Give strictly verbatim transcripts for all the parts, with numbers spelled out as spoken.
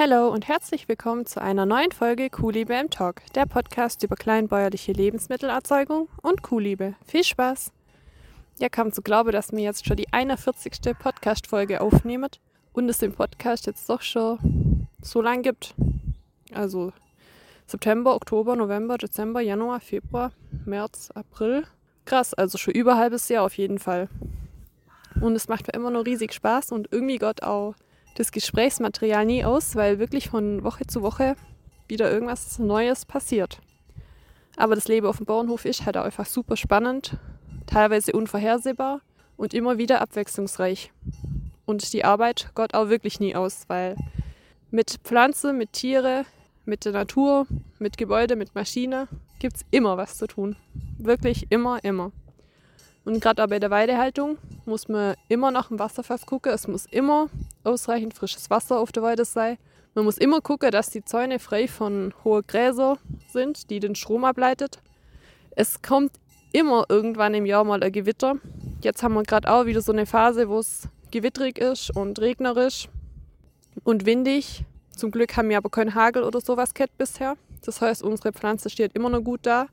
Hallo und herzlich willkommen zu einer neuen Folge Kuhliebe im Talk, der Podcast über kleinbäuerliche Lebensmittelerzeugung und Kuhliebe. Viel Spaß! Ja, kaum zu glauben, dass wir jetzt schon die einundvierzigste Podcast-Folge aufnehmen und es den Podcast jetzt doch schon so lang gibt. Also September, Oktober, November, Dezember, Januar, Februar, März, April. Krass, also schon über ein halbes Jahr auf jeden Fall. Und es macht mir immer noch riesig Spaß und irgendwie Gott auch das Gesprächsmaterial nie aus, weil wirklich von Woche zu Woche wieder irgendwas Neues passiert. Aber das Leben auf dem Bauernhof ist halt auch einfach super spannend, teilweise unvorhersehbar und immer wieder abwechslungsreich. Und die Arbeit Gott auch wirklich nie aus, weil mit Pflanze, mit Tiere, mit der Natur, mit Gebäude, mit Maschine gibt es immer was zu tun. Wirklich immer, immer. Und gerade auch bei der Weidehaltung muss man immer nach dem Wasserfass gucken. Es muss immer ausreichend frisches Wasser auf der Weide sein. Man muss immer gucken, dass die Zäune frei von hohen Gräsern sind, die den Strom ableitet. Es kommt immer irgendwann im Jahr mal ein Gewitter. Jetzt haben wir gerade auch wieder so eine Phase, wo es gewitterig ist und regnerisch und windig. Zum Glück haben wir aber keinen Hagel oder sowas gehabt bisher. Das heißt, unsere Pflanze steht immer noch gut da.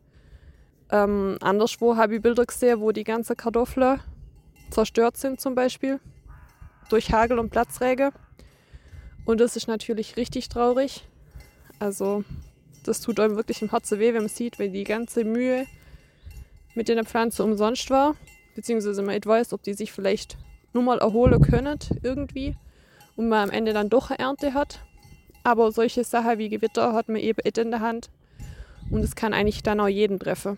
Ähm, anderswo habe ich Bilder gesehen, wo die ganzen Kartoffeln zerstört sind zum Beispiel durch Hagel und Platzregen. Und das ist natürlich richtig traurig. Also das tut einem wirklich im Herzen weh, wenn man sieht, wie die ganze Mühe mit der Pflanze umsonst war. Beziehungsweise man nicht weiß, ob die sich vielleicht nur mal erholen können irgendwie und man am Ende dann doch eine Ernte hat. Aber solche Sachen wie Gewitter hat man eben nicht in der Hand und es kann eigentlich dann auch jeden treffen.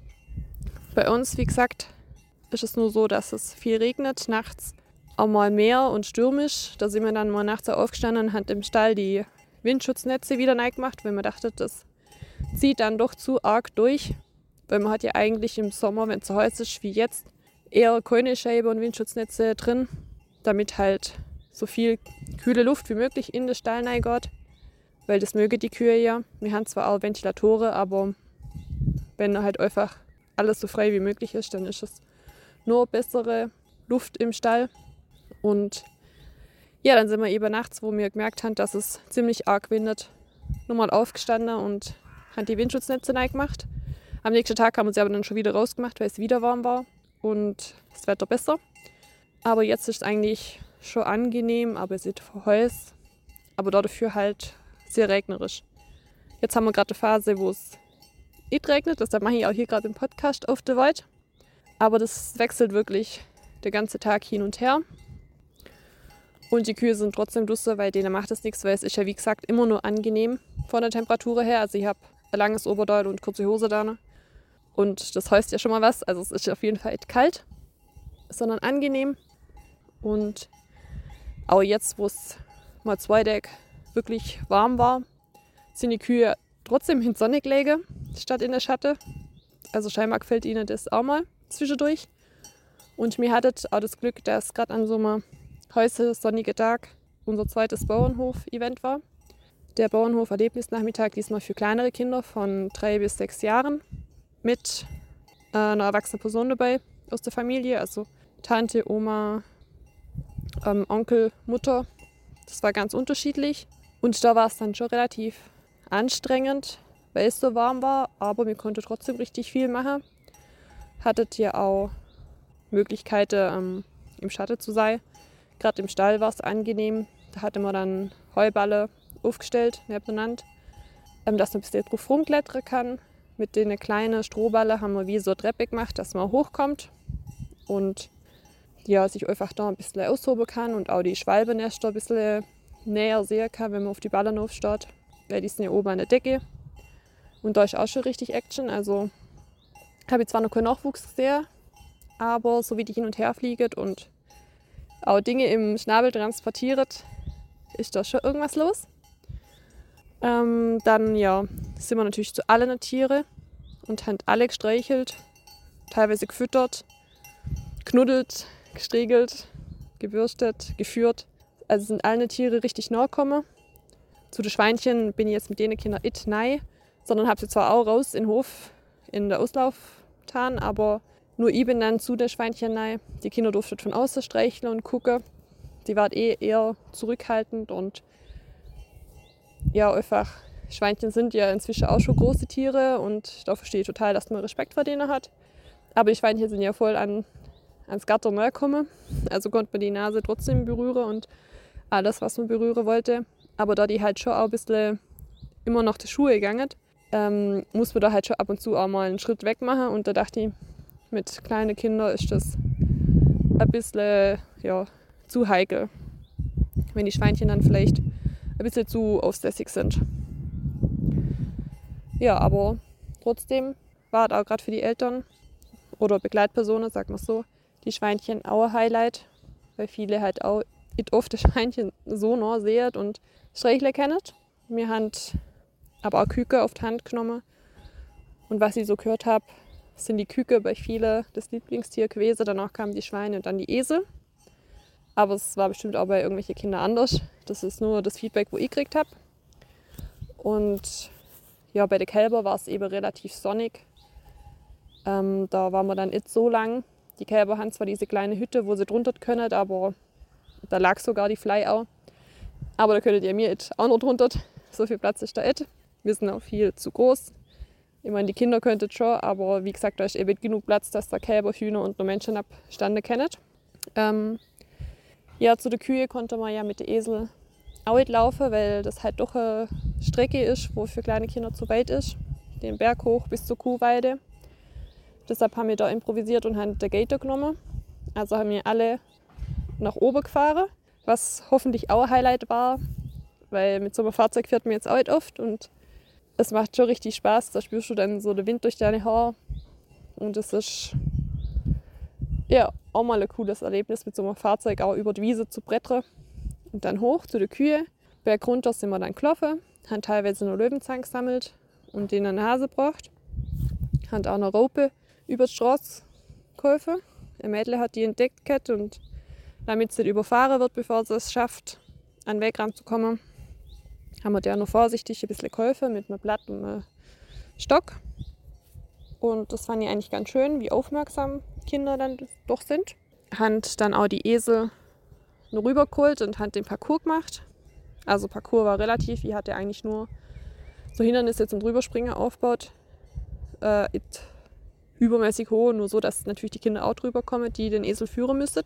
Bei uns, wie gesagt, ist es nur so, dass es viel regnet, nachts auch mal mehr und stürmisch. Da sind wir dann mal nachts aufgestanden und haben im Stall die Windschutznetze wieder neu gemacht, weil man dachte, das zieht dann doch zu arg durch. Weil man hat ja eigentlich im Sommer, wenn es so heiß ist wie jetzt, eher keine Scheibe und Windschutznetze drin, damit halt so viel kühle Luft wie möglich in den Stall reingeht. Weil das mögen die Kühe ja. Wir haben zwar auch Ventilatoren, aber wenn halt einfach alles so frei wie möglich ist, dann ist es nur bessere Luft im Stall. Und ja, dann sind wir eben nachts, wo wir gemerkt haben, dass es ziemlich arg windet, nochmal aufgestanden und haben die Windschutznetze neu gemacht. Am nächsten Tag haben wir sie aber dann schon wieder rausgemacht, weil es wieder warm war und das Wetter besser. Aber jetzt ist es eigentlich schon angenehm, aber es ist heiß, aber dafür halt sehr regnerisch. Jetzt haben wir gerade eine Phase, wo es nicht regnet, deshalb mache ich auch hier gerade den Podcast auf der Weide. Aber das wechselt wirklich den ganzen Tag hin und her. Und die Kühe sind trotzdem draußen, weil denen macht es nichts, weil es ist ja wie gesagt immer nur angenehm von der Temperatur her. Also ich habe ein langes Oberteil und kurze Hose da. Und das heißt ja schon mal was. Also es ist auf jeden Fall nicht kalt, sondern angenehm. Und auch jetzt, wo es mal zwei Tage wirklich warm war, sind die Kühe trotzdem in die Sonne gelegen, statt in der Schatten. Also scheinbar gefällt ihnen das auch mal zwischendurch. Und wir hatten auch das Glück, dass gerade an so einem heißen, sonnigen Tag unser zweites Bauernhof-Event war. Der Bauernhof-Erlebnisnachmittag diesmal für kleinere Kinder von drei bis sechs Jahren mit äh, einer erwachsenen Person dabei aus der Familie, also Tante, Oma, ähm, Onkel, Mutter. Das war ganz unterschiedlich. Und da war es dann schon relativ anstrengend, weil es so warm war, aber wir konnten trotzdem richtig viel machen. Hattet ihr auch Möglichkeiten, ähm, im Schatten zu sein. Gerade im Stall war es angenehm. Da hatte man dann Heuballe aufgestellt, nebeneinander, ähm, dass man ein bisschen drauf rumklettern kann. Mit den kleinen Strohballen haben wir wie so eine Treppe gemacht, dass man hochkommt und ja, sich einfach da ein bisschen austoben kann und auch die Schwalbennester ein bisschen näher sehen kann, wenn man auf die Ballen aufsteht. Weil die sind ja oben an der Decke. Und da ist auch schon richtig Action. Also habe ich zwar noch keinen Nachwuchs gesehen, aber so wie die hin und her fliegen und auch Dinge im Schnabel transportiert, ist da schon irgendwas los. Ähm, dann ja, sind wir natürlich zu allen Tieren und haben alle gestreichelt, teilweise gefüttert, knuddelt, gestriegelt, gebürstet, geführt. Also sind alle Tiere richtig nahe gekommen. Zu den Schweinchen bin ich jetzt mit den Kindern nicht nein, sondern habe sie zwar auch raus in den Hof, in der Auslauf getan, aber nur ich bin dann zu den Schweinchen nein. Die Kinder durften von außen streicheln und gucken. Die waren eh eher zurückhaltend und ja, einfach, Schweinchen sind ja inzwischen auch schon große Tiere und da verstehe ich total, dass man Respekt vor denen hat. Aber die Schweinchen sind ja voll an, ans Gatter nahe gekommen. Also konnte man die Nase trotzdem berühren und alles, was man berühren wollte. Aber da die halt schon auch ein bisschen immer noch die Schuhe gegangen, ähm, muss man da halt schon ab und zu auch mal einen Schritt weg machen. Und da dachte ich, mit kleinen Kindern ist das ein bisschen ja, zu heikel, wenn die Schweinchen dann vielleicht ein bisschen zu aufsässig sind. Ja, aber trotzdem war es auch gerade für die Eltern oder Begleitpersonen, sagen wir so, die Schweinchen auch ein Highlight, weil viele halt auch nicht oft die Schweinchen so nah sehen und streicheln kennen. Wir haben aber auch Küken auf die Hand genommen und was ich so gehört habe, sind die Küken bei vielen das Lieblingstier gewesen. Danach kamen die Schweine und dann die Esel. Aber es war bestimmt auch bei irgendwelchen Kindern anders. Das ist nur das Feedback, wo ich gekriegt habe. Und ja, bei den Kälbern war es eben relativ sonnig. Ähm, da waren wir dann nicht so lang. Die Kälber haben zwar diese kleine Hütte, wo sie drunter können, aber da lag sogar die Fly auch. Aber da könntet ihr mir nicht auch noch drunter. So viel Platz ist da nicht. Wir sind auch viel zu groß. Ich meine, die Kinder könnten schon, aber wie gesagt, da ist eben genug Platz, dass da Kälber, Hühner und noch Menschen abstande kennen. Ähm, ja, zu den Kühe konnte man ja mit den Esel auch nicht laufen, weil das halt doch eine Strecke ist, wo für kleine Kinder zu weit ist. Den Berg hoch bis zur Kuhweide. Deshalb haben wir da improvisiert und haben den Gator genommen. Also haben wir alle nach oben gefahren, was hoffentlich auch ein Highlight war, weil mit so einem Fahrzeug fährt man jetzt auch nicht oft und es macht schon richtig Spaß. Da spürst du dann so den Wind durch deine Haare und es ist ja auch mal ein cooles Erlebnis, mit so einem Fahrzeug auch über die Wiese zu brettern und dann hoch zu den Kühen. Berg runter sind wir dann gelaufen, haben teilweise noch Löwenzahn gesammelt und den an die Nase gebracht. Haben auch eine Raupe über die Straße geholfen. Ein Mädel hat die entdeckt gehabt und damit sie nicht überfahren wird, bevor sie es schafft, an den Weg ranzukommen, haben wir der noch vorsichtig ein bisschen geholfen mit einem Blatt und einem Stock. Und das fand ich eigentlich ganz schön, wie aufmerksam Kinder dann doch sind. Haben dann auch die Esel noch rübergeholt und haben den Parcours gemacht. Also Parcours war relativ, ich hatte eigentlich nur so Hindernisse zum Drüberspringen aufgebaut. Äh, übermäßig hoch, nur so, dass natürlich die Kinder auch drüber kommen, die den Esel führen müssen.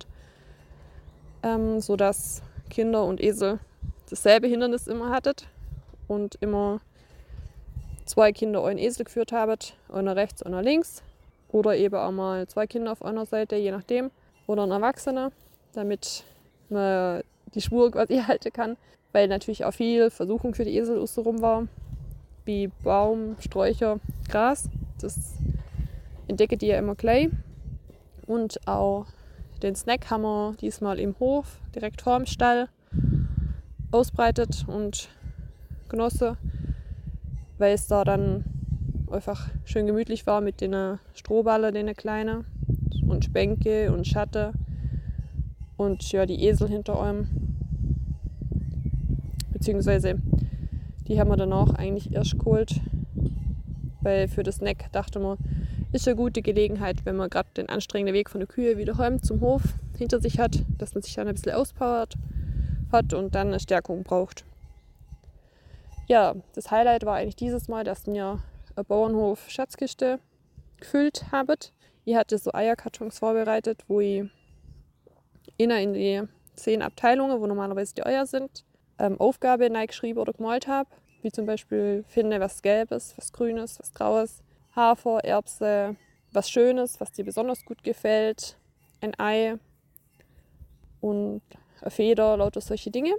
Ähm, so dass Kinder und Esel dasselbe Hindernis immer hattet und immer zwei Kinder einen Esel geführt haben, einer rechts, einer links. Oder eben auch mal zwei Kinder auf einer Seite, je nachdem. Oder ein Erwachsener, damit man die Spur quasi halten kann. Weil natürlich auch viel Versuchung für die Esel außenrum war, wie Baum, Sträucher, Gras. Das entdecke die ja immer gleich. Und auch den Snack haben wir diesmal im Hof, direkt vor dem Stall, ausbreitet und genossen, weil es da dann einfach schön gemütlich war mit den Strohballen, den kleinen, und Bänke und Schatten und ja, die Esel hinter einem. Beziehungsweise die haben wir danach eigentlich erst geholt, weil für das Snack dachte man, ist eine gute Gelegenheit, wenn man gerade den anstrengenden Weg von der Kühe wieder heim zum Hof hinter sich hat, dass man sich dann ein bisschen auspowert hat und dann eine Stärkung braucht. Ja, das Highlight war eigentlich dieses Mal, dass wir eine Bauernhof-Schatzkiste gefüllt haben. Ich hatte so Eierkartons vorbereitet, wo ich innen in die zehn Abteilungen, wo normalerweise die Eier sind, ähm, Aufgabe geschrieben oder gemalt habe. Wie zum Beispiel finde was Gelbes, was Grünes, was Graues, Hafer, Erbse, was Schönes, was dir besonders gut gefällt, ein Ei und eine Feder, lauter solche Dinge.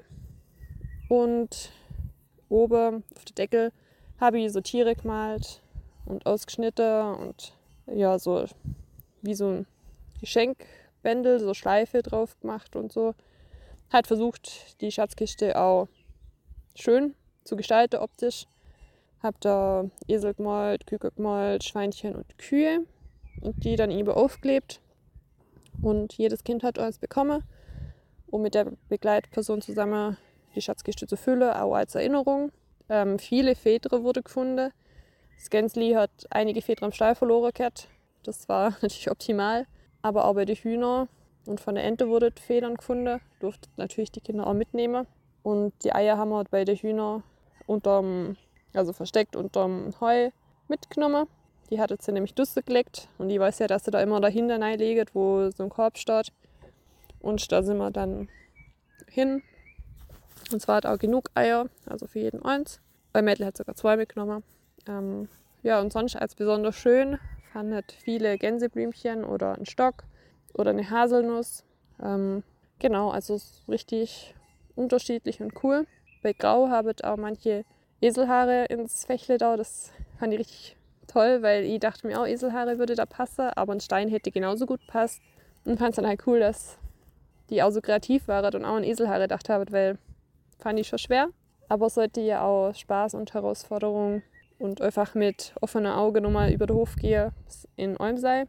Und oben auf den Deckel habe ich so Tiere gemalt und ausgeschnitten und ja, so wie so ein Geschenkbändel, so Schleife drauf gemacht und so. Halt versucht, die Schatzkiste auch schön zu gestalten optisch. Hab da Esel gemalt, Küke gemalt, Schweinchen und Kühe und die dann eben aufgeklebt. Und jedes Kind hat eins bekommen, um mit der Begleitperson zusammen die Schatzkiste zu füllen, auch als Erinnerung. Ähm, viele Federn wurden gefunden. Das Gänsli hat einige Federn am Stall verloren gehabt. Das war natürlich optimal. Aber auch bei den Hühnern und von der Ente wurden Federn gefunden. Durften natürlich die Kinder auch mitnehmen. Und die Eier haben wir bei den Hühnern unterm, also versteckt unterm Heu mitgenommen. Die hat sie nämlich Düsse gelegt und die weiß ja, dass sie da immer dahinter reinlegt, wo so ein Korb steht. Und da sind wir dann hin. Und zwar hat auch genug Eier, also für jeden eins. Bei Mädel hat sogar zwei mitgenommen. Ähm, ja, und sonst als besonders schön fand ich viele Gänseblümchen oder einen Stock oder eine Haselnuss. Ähm, genau, also richtig unterschiedlich und cool. Bei Grau habe ich auch manche Eselhaare ins Fächle da. Das fand ich richtig toll, weil ich dachte mir auch, Eselhaare würde da passen, aber ein Stein hätte genauso gut passt. Und fand es dann halt cool, dass die auch so kreativ waren und auch an Eselhaare gedacht haben, weil fand ich schon schwer. Aber es sollte ja auch Spaß und Herausforderung und einfach mit offenen Augen nochmal über den Hof gehen in Olmsei.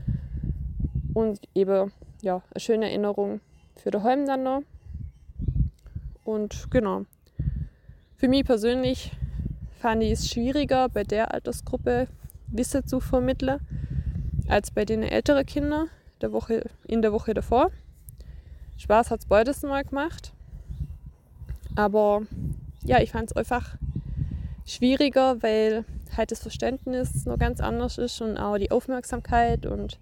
Und eben ja, eine schöne Erinnerung für daheim dann noch. Und genau. Für mich persönlich fand ich es schwieriger, bei der Altersgruppe Wissen zu vermitteln, als bei den älteren Kindern der Woche, in der Woche davor. Spaß hat es beides mal gemacht. Aber ja, ich fand es einfach schwieriger, weil halt das Verständnis noch ganz anders ist und auch die Aufmerksamkeit. Und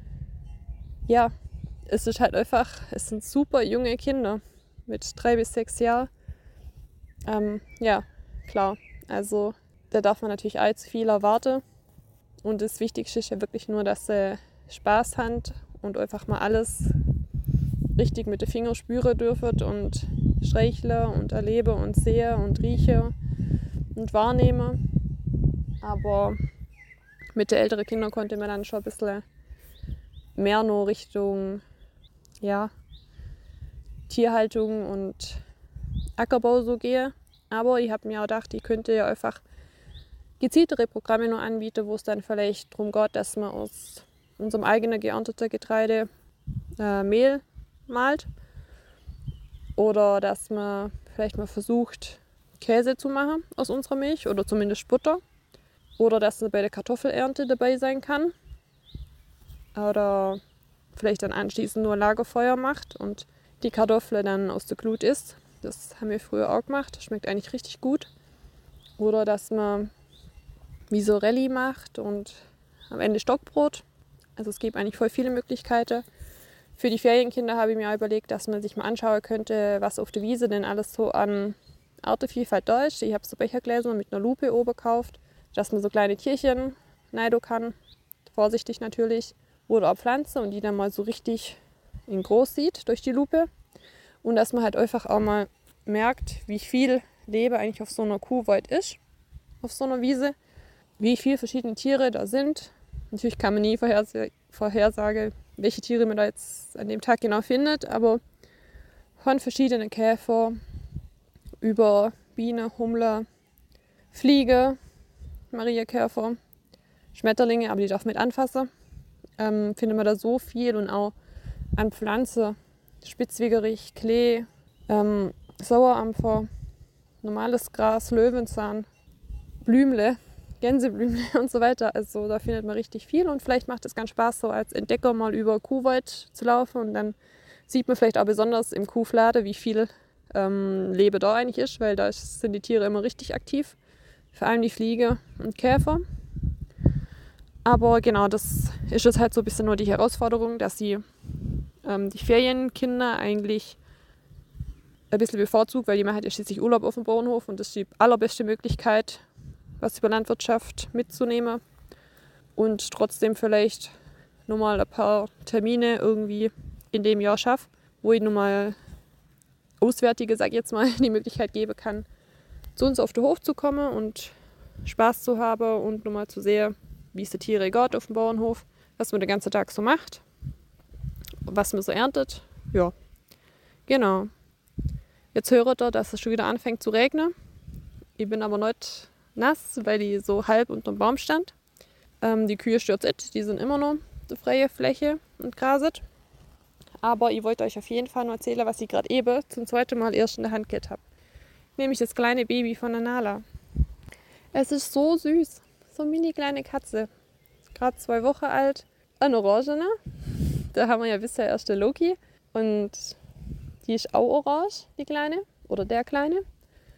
ja, es ist halt einfach, es sind super junge Kinder mit drei bis sechs Jahren. Ähm, ja, klar, also da darf man natürlich allzu viel erwarten. Und das Wichtigste ist ja wirklich nur, dass sie Spaß haben und einfach mal alles richtig mit den Fingern spüren dürfen und streicheln und erleben und sehen und riechen und wahrnehmen. Aber mit den älteren Kindern konnte man dann schon ein bisschen mehr nur Richtung ja, Tierhaltung und Ackerbau so gehen. Aber ich habe mir auch gedacht, ich könnte ja einfach gezieltere Programme noch anbieten, wo es dann vielleicht darum geht, dass man aus unserem eigenen geernteten Getreide äh, Mehl malt. Oder dass man vielleicht mal versucht, Käse zu machen aus unserer Milch oder zumindest Butter. Oder dass man bei der Kartoffelernte dabei sein kann. Oder vielleicht dann anschließend nur ein Lagerfeuer macht und die Kartoffel dann aus der Glut isst. Das haben wir früher auch gemacht. Das schmeckt eigentlich richtig gut. Oder dass man Misorelli macht und am Ende Stockbrot. Also es gibt eigentlich voll viele Möglichkeiten. Für die Ferienkinder habe ich mir auch überlegt, dass man sich mal anschauen könnte, was auf der Wiese denn alles so an Artevielfalt da ist. Ich habe so Bechergläser mit einer Lupe oben gekauft, dass man so kleine Tierchen schneiden kann. Vorsichtig natürlich. Oder auch Pflanzen und die dann mal so richtig in groß sieht durch die Lupe. Und dass man halt einfach auch mal merkt, wie viel Leben eigentlich auf so einer Kuhweide ist, auf so einer Wiese. Wie viele verschiedene Tiere da sind. Natürlich kann man nie vorherse- vorhersagen, welche Tiere man da jetzt an dem Tag genau findet, aber von verschiedenen Käfer über Biene, Hummler, Fliege, Mariakäfer, Schmetterlinge, aber die darf man mit anfassen, ähm, findet man da so viel und auch an Pflanzen, Spitzwegerich, Klee, ähm, Sauerampfer, normales Gras, Löwenzahn, Blümle, Gänseblümle und so weiter. Also da findet man richtig viel und vielleicht macht es ganz Spaß, so als Entdecker mal über Kuhweide zu laufen und dann sieht man vielleicht auch besonders im Kuhflade, wie viel ähm, Leben da eigentlich ist, weil da sind die Tiere immer richtig aktiv, vor allem die Fliege und Käfer. Aber genau, das ist jetzt halt so ein bisschen nur die Herausforderung, dass sie ähm, die Ferienkinder eigentlich ein bisschen bevorzugt, weil die machen halt ja schließlich Urlaub auf dem Bauernhof und das ist die allerbeste Möglichkeit, was über Landwirtschaft mitzunehmen und trotzdem vielleicht nochmal ein paar Termine irgendwie in dem Jahr schaffe, wo ich nochmal Auswärtige, sag ich jetzt mal, die Möglichkeit geben kann, zu uns auf den Hof zu kommen und Spaß zu haben und nochmal zu sehen, wie es die Tiere geht auf dem Bauernhof, was man den ganzen Tag so macht, was man so erntet. Ja, genau. Jetzt hört ihr, dass es schon wieder anfängt zu regnen. Ich bin aber nicht nass, weil die so halb unter dem Baum stand. Ähm, die Kühe stört es, die sind immer noch die freie Fläche und graset. Aber ich wollte euch auf jeden Fall noch erzählen, was ich gerade eben zum zweiten Mal erst in der Hand gehabt habe. Nämlich das kleine Baby von der Nala. Es ist so süß, so eine mini kleine Katze. Gerade zwei Wochen alt, ein Orangene. Da haben wir ja bisher erst der Loki. Und die ist auch orange, die Kleine. Oder der Kleine.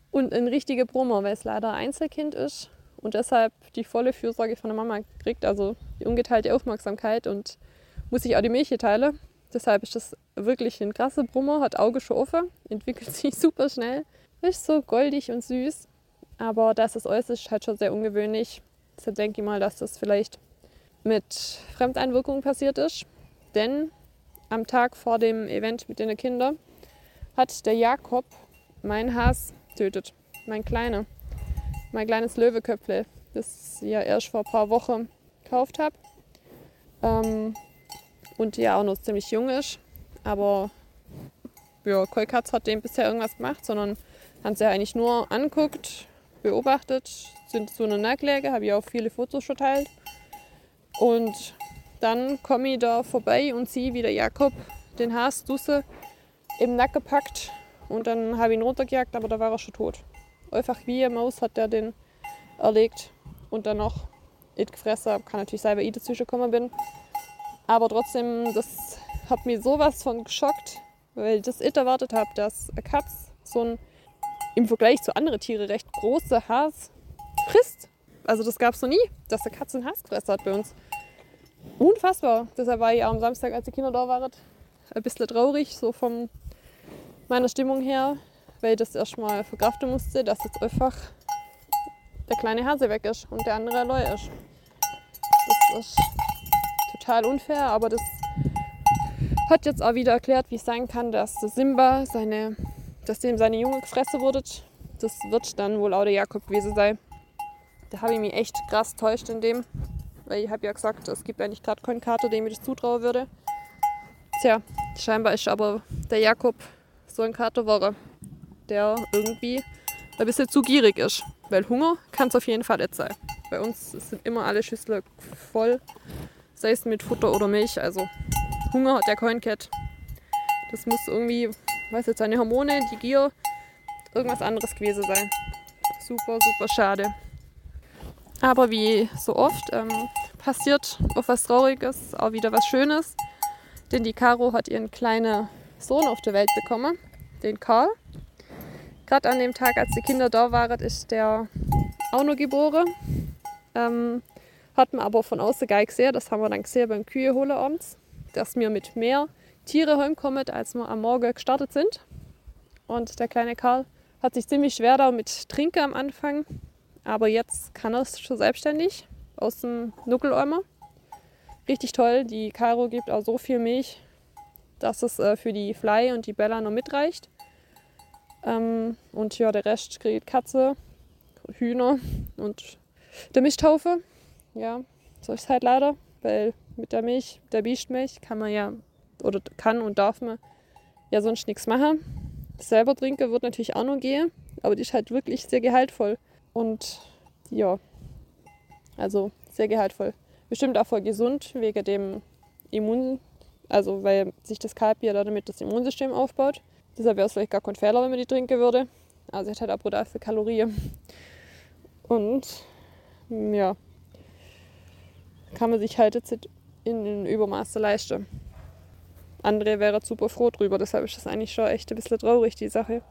Und ein richtiger Brummer, weil es leider ein Einzelkind ist und deshalb die volle Fürsorge von der Mama kriegt, also die ungeteilte Aufmerksamkeit und muss sich auch die Milch teilen. Deshalb ist das wirklich ein krasser Brummer, hat Auge schon offen, entwickelt sich super schnell, ist so goldig und süß. Aber das ist äußerst halt schon sehr ungewöhnlich. Deshalb denke ich mal, dass das vielleicht mit Fremdeinwirkung passiert ist. Denn am Tag vor dem Event mit den Kindern hat der Jakob mein Has tötet. Mein Kleiner. Mein kleines Löweköpfle, das ich ja erst vor ein paar Wochen gekauft habe. Ähm, und ja auch noch ziemlich jung ist. Aber ja, keine Katze hat dem bisher irgendwas gemacht, sondern hat sie eigentlich nur anguckt, beobachtet, sind so eine Nacktläge, habe ich auch viele Fotos schon teilt. Und dann komme ich da vorbei und sehe, wie der Jakob den Has Dusse im Nacken packt. Und dann habe ich ihn runtergejagt, aber da war er schon tot. Einfach wie eine Maus hat der den erlegt und dann noch it gefressen. Kann natürlich sein, weil ich dazwischen gekommen bin. Aber trotzdem, das hat mich sowas von geschockt, weil ich das nicht erwartet habe, dass eine Katze so ein im Vergleich zu anderen Tieren recht große Has frisst. Also das gab es noch nie, dass eine Katze einen Has gefressen hat bei uns. Unfassbar. Deshalb war ich auch am Samstag, als die Kinder da waren, ein bisschen traurig, so von meiner Stimmung her, weil ich das erstmal verkraften musste, dass jetzt einfach der kleine Hase weg ist und der andere neu ist. Das ist total unfair, aber das hat jetzt auch wieder erklärt, wie es sein kann, dass der Simba, seine, dass dem seine Junge gefressen wurde. Das wird dann wohl auch der Jakob gewesen sein. Da habe ich mich echt krass täuscht in dem, weil ich habe ja gesagt, es gibt eigentlich gerade keinen Kater, dem ich das zutrauen würde. Tja, scheinbar ist aber der Jakob so ein Kater war, der irgendwie ein bisschen zu gierig ist. Weil Hunger kann es auf jeden Fall nicht sein. Bei uns sind immer alle Schüsseln voll, sei es mit Futter oder Milch. Also Hunger hat der kein Cat. Das muss irgendwie, weiß jetzt, seine Hormone, die Gier, irgendwas anderes gewesen sein. Super, super schade. Aber wie so oft ähm, passiert auch was Trauriges, auch wieder was Schönes. Denn die Caro hat ihren kleinen Sohn auf die Welt bekommen, den Karl. Gerade an dem Tag, als die Kinder da waren, ist der auch noch geboren. Ähm, hat man aber von außen gar nicht gesehen. Das haben wir dann gesehen beim Kühe holen abends, dass wir mit mehr Tiere heimkommen, als wir am Morgen gestartet sind. Und der kleine Karl hat sich ziemlich schwer da mit Trinken am Anfang. Aber jetzt kann er es schon selbstständig aus dem Nuckeleimer. Richtig toll. Die Caro gibt auch so viel Milch, dass es äh, für die Fly und die Bella noch mitreicht. Ähm, und ja, der Rest kriegt Katze, Hühner und der Misthaufe. Ja, so ist es halt leider, weil mit der Milch, der Biestmilch kann man ja, oder kann und darf man ja sonst nichts machen. Selber trinken wird natürlich auch noch gehen, aber die ist halt wirklich sehr gehaltvoll. Und ja, also sehr gehaltvoll. Bestimmt auch voll gesund, wegen dem Immun, also weil sich das Kalb ja damit das Immunsystem aufbaut. Deshalb wäre es vielleicht gar kein Fehler, wenn man die trinken würde. Also sie hat halt auch brutal viel Kalorien. Und ja, kann man sich halt jetzt in den Übermaße leisten. Andere wären super froh drüber, deshalb ist das eigentlich schon echt ein bisschen traurig, die Sache.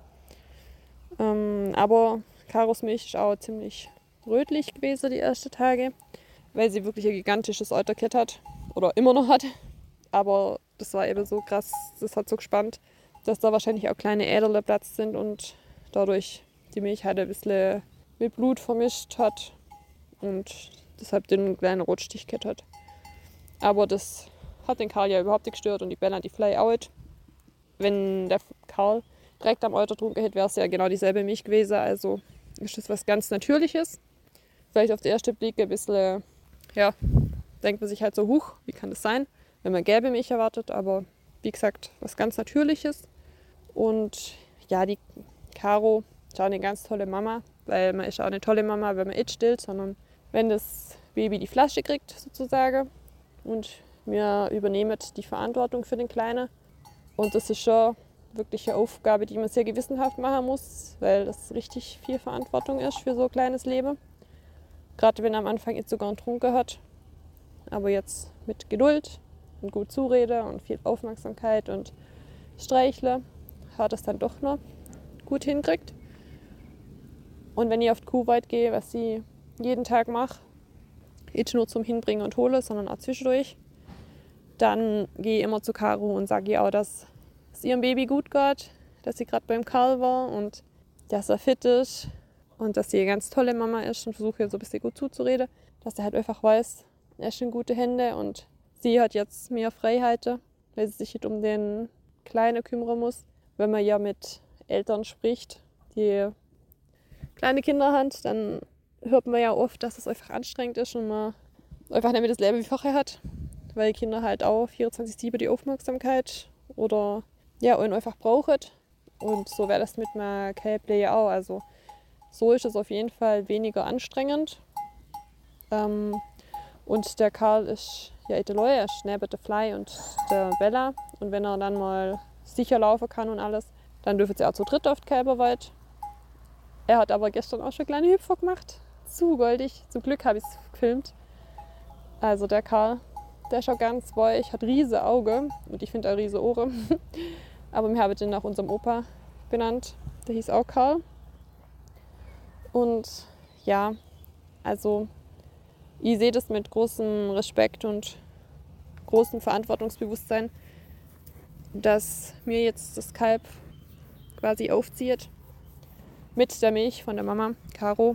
Ähm, aber Karos Milch ist auch ziemlich rötlich gewesen die ersten Tage, weil sie wirklich ein gigantisches Euterkett hat oder immer noch hat. Aber das war eben so krass, das hat so gespannt, dass da wahrscheinlich auch kleine Äderle Platz sind und dadurch die Milch halt ein bisschen mit Blut vermischt hat und deshalb den kleinen Rotstichkett hat. Aber das hat den Karl ja überhaupt nicht gestört und die Bella die Fly auch nicht. Wenn der Karl direkt am Euter getrunken hätte, wäre es ja genau dieselbe Milch gewesen. Also ist das was ganz Natürliches. Vielleicht auf den ersten Blick ein bisschen, ja, denkt man sich halt so, huch, wie kann das sein, wenn man gelbe Milch erwartet. Aber wie gesagt, was ganz Natürliches. Und ja, die Caro ist auch eine ganz tolle Mama, weil man ist auch eine tolle Mama, wenn man nicht stillt, sondern wenn das Baby die Flasche kriegt sozusagen. Und wir übernehmen die Verantwortung für den Kleinen. Und das ist schon wirklich eine Aufgabe, die man sehr gewissenhaft machen muss, weil das richtig viel Verantwortung ist für so ein kleines Leben. Gerade wenn er am Anfang jetzt sogar einen Trunken hat. Aber jetzt mit Geduld und gut Zurede und viel Aufmerksamkeit und Streichle hat es dann doch noch gut hinkriegt. Und wenn ich auf die Kuhweide gehe, was ich jeden Tag mache, nicht nur zum Hinbringen und Holen, sondern auch zwischendurch, dann gehe ich immer zu Caro und sage ihr auch, dass es ihrem Baby gut geht, dass sie gerade beim Karl war und dass er fit ist und dass sie eine ganz tolle Mama ist und versuche ihr so ein bisschen gut zuzureden, dass er halt einfach weiß, er ist in gute Hände und sie hat jetzt mehr Freiheiten, weil sie sich nicht um den Kleinen kümmern muss. Wenn man ja mit Eltern spricht, die kleine Kinder haben, dann hört man ja oft, dass es einfach anstrengend ist und man einfach nicht mehr das Leben wie vorher hat, weil Kinder halt auch vierundzwanzig sieben die Aufmerksamkeit oder ja, und einfach brauchen. Und so wäre das mit meinem Kälble ja auch. Also so ist es auf jeden Fall weniger anstrengend. Ähm, und der Karl ist ja Eteloi, er ist neben der Fly und der Bella. Und wenn er dann mal sicher laufen kann und alles, dann dürfen sie auch zu dritt auf die Kälberweide. Er hat aber gestern auch schon kleine Hüpfer gemacht. Zu goldig. Zum Glück habe ich es gefilmt. Also der Karl, der schaut ganz weich, hat riesige Augen und ich finde auch riesige Ohren. Aber wir haben den nach unserem Opa benannt. Der hieß auch Karl. Und ja, also ich sehe das mit großem Respekt und großem Verantwortungsbewusstsein, dass mir jetzt das Kalb quasi aufzieht mit der Milch von der Mama, Caro.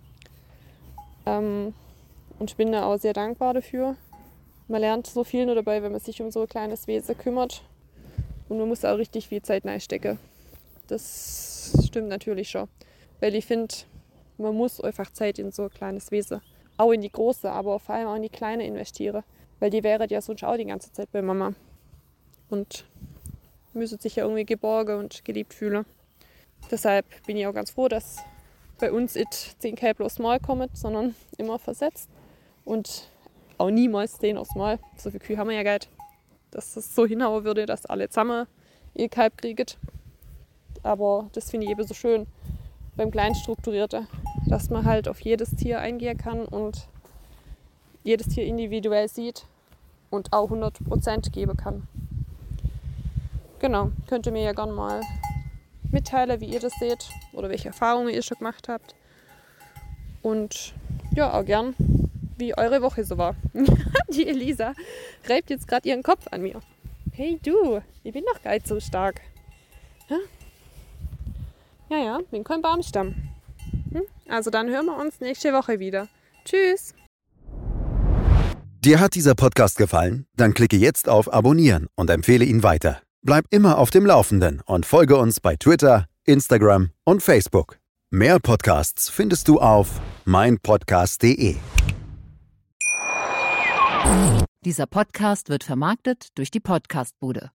Ähm, und ich bin da auch sehr dankbar dafür. Man lernt so viel nur dabei, wenn man sich um so ein kleines Wesen kümmert. Und man muss auch richtig viel Zeit reinstecken. Das stimmt natürlich schon. Weil ich finde, man muss einfach Zeit in so ein kleines Wesen, auch in die große, aber vor allem auch in die kleine investieren. Weil die wäre ja sonst auch die ganze Zeit bei Mama. Und müsste sich ja irgendwie geborgen und geliebt fühlen. Deshalb bin ich auch ganz froh, dass bei uns nicht zehn Kälber aufs Mal kommen, sondern immer versetzt. Und auch niemals zehn aufs Mal. So viele Kühe haben wir ja gar nicht, dass es so hinhauen würde, dass alle zusammen ihr Kalb kriegen. Aber das finde ich eben so schön beim Kleinstrukturierten, dass man halt auf jedes Tier eingehen kann und jedes Tier individuell sieht und auch hundert Prozent geben kann. Genau, könnt ihr mir ja gerne mal mitteilen, wie ihr das seht oder welche Erfahrungen ihr schon gemacht habt. Und ja, auch gern, wie eure Woche so war. Die Elisa reibt jetzt gerade ihren Kopf an mir. Hey du, ich bin doch gar nicht so stark. Ja, ja, ja, bin kein Baumstamm. Hm? Also dann hören wir uns nächste Woche wieder. Tschüss! Dir hat dieser Podcast gefallen? Dann klicke jetzt auf Abonnieren und empfehle ihn weiter. Bleib immer auf dem Laufenden und folge uns bei Twitter, Instagram und Facebook. Mehr Podcasts findest du auf mein podcast punkt de. Dieser Podcast wird vermarktet durch die Podcast-Bude.